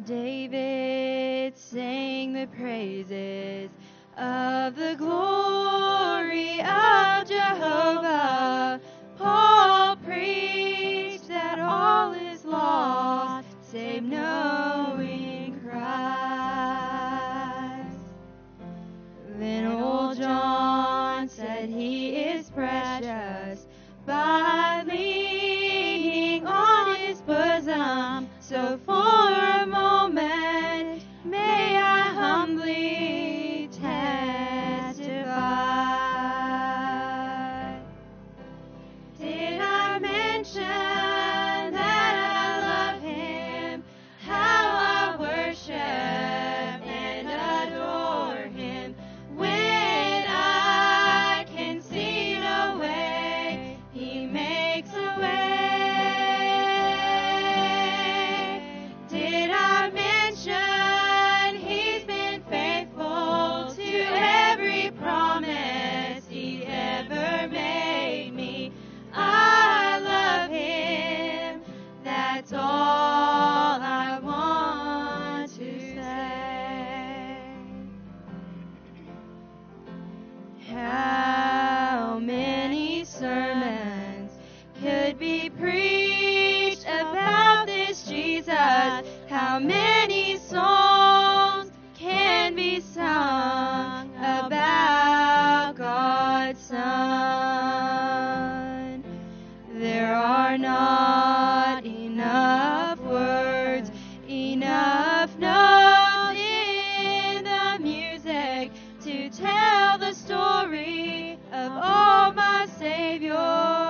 David sang the praises of the glory of Jehovah. Paul preached that all is lost, save knowing Christ. Then old John said he is precious by leaning on his bosom. So for a moment may I humbly testify. Did I mention that I love him, how I worship and adore him, when I can see no way, he makes a way. Did I mention he's been faithful to every promise he ever made me? I love him, that's all I want to say. How many sermons could be preached about this Jesus? How many songs can be sung about God's Son? There are not enough words, enough notes in the music to tell the story of all my Savior